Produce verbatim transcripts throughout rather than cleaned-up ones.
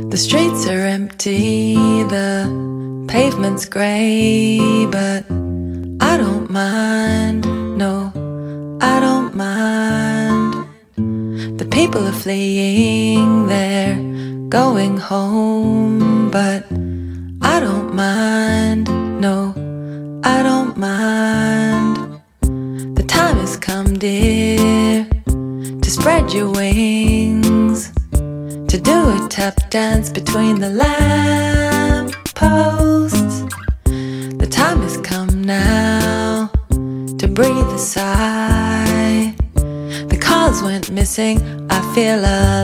The streets are empty, the pavement's grey, but I don't mind, no, I don't mind. The people are fleeing, they're going home, but I don't mind, no, I don't mind. The time has come, dear, to spread your wings, to do a tap dance between the lamp posts. The time has come now to breathe a sigh. The cars went missing, I feel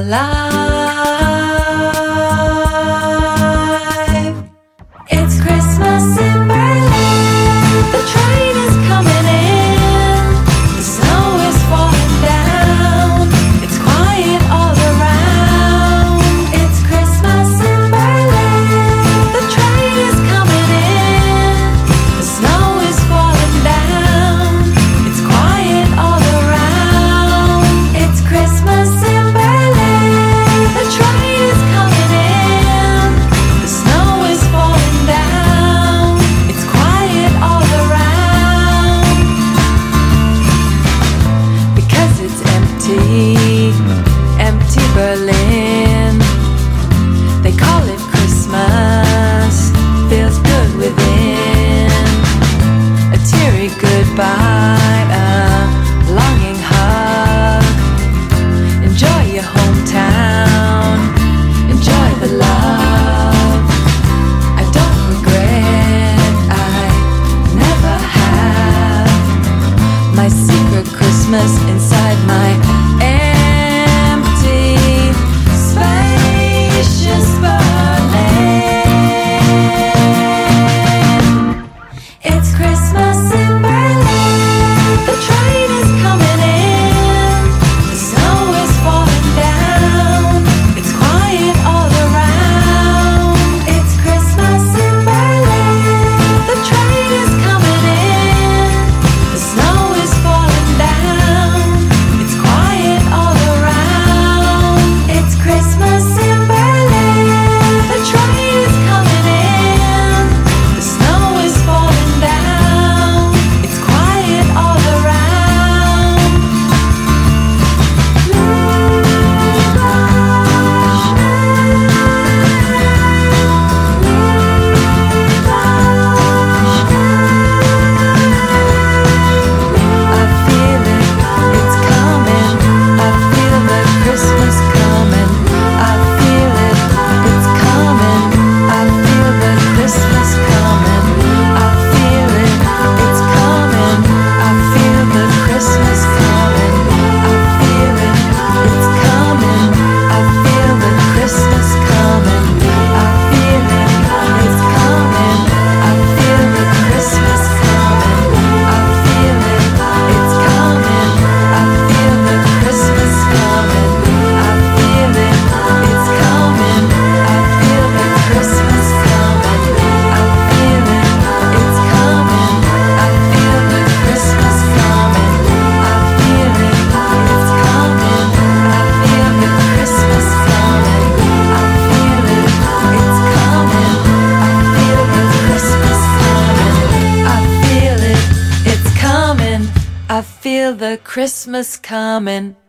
alive. It's Christmas in Berlin, the train is coming in, the snow is falling down, it's quiet all around. It's Christmas in Berlin, the train is coming in, the snow is falling down, it's quiet all around. It's Christmas in Berlin, the train is coming in, the snow is falling down, it's quiet all around. Because it's empty, empty Berlin. They call it Christmas, feels good within. A teary goodbye, a longing hug. Enjoy your hometown, enjoy the love. I don't regret, I never have. My secret Christmas inside my empty, spacious Berlin. It's Christmas in Berlin, the train is coming in, the snow is falling down, it's quiet all around. It's Christmas in Berlin, the train is coming in, the snow is falling down, it's quiet all around. It's Christmas in Berlin, the train is coming in, the snow is falling down, it's quiet all around. I feel it, it's coming, I feel the Christmas coming, I feel it, it's coming, I feel the Christmas coming, I feel it, it's coming, I feel the Christmas coming, I feel it, it's coming, I feel the Christmas coming, I feel it, it's coming, I feel the Christmas coming, I feel it, it's coming, I feel the Christmas coming, I feel it, it's coming, I feel the Christmas coming, I feel it, it's coming, I feel the Christmas coming, I feel it, it's coming, I feel the Christmas coming, I feel it, it's coming, I feel the Christmas coming, I feel it, it's coming, I feel the Christmas coming.